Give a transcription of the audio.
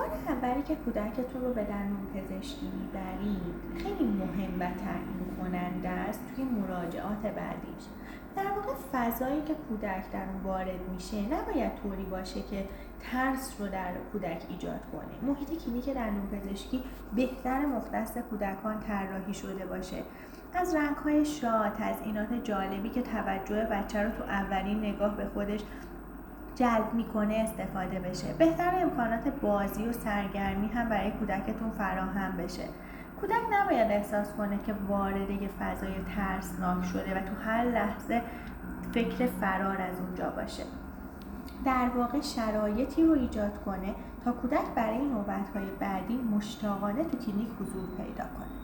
بار اولی که کودکتون رو به دندون پزشکی میبرید خیلی مهم و تعیین کننده است توی مراجعات بعدیش. در واقع فضایی که کودک در اون وارد میشه نباید طوری باشه که ترس رو در کودک ایجاد کنه. محیط کلینیک دندون پزشکی بهتر مختص کودکان طراحی شده باشه. از رنگ‌های شاد، تزئینات جالبی که توجه بچه رو تو اولین نگاه به خودش جلب میکنه استفاده بشه. بهتر امکانات بازی و سرگرمی هم برای کودکتون فراهم بشه. کودک نباید احساس کنه که وارد یه فضای ترسناک شده و تو هر لحظه فکر فرار از اونجا باشه. در واقع شرایطی رو ایجاد کنه تا کودک برای نوبت‌های بعدی مشتاقانه تو کلینیک حضور پیدا کنه.